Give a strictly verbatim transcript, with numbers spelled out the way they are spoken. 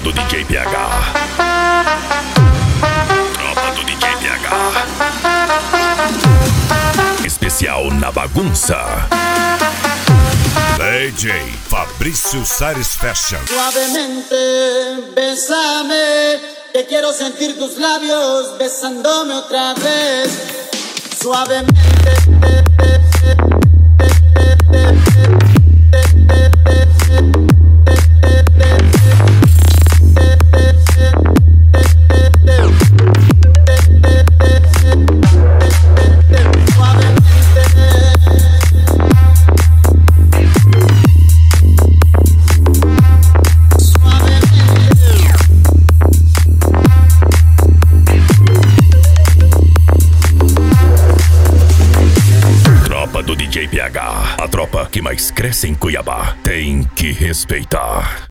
do D J P H. Tropa do D J P H. Especial na bagunça. D J Fabrício Sares Fashion. Suavemente, bésame, que quiero sentir tus labios besándome otra vez. Suavemente. Do D J P H, a tropa que mais cresce em Cuiabá, tem que respeitar.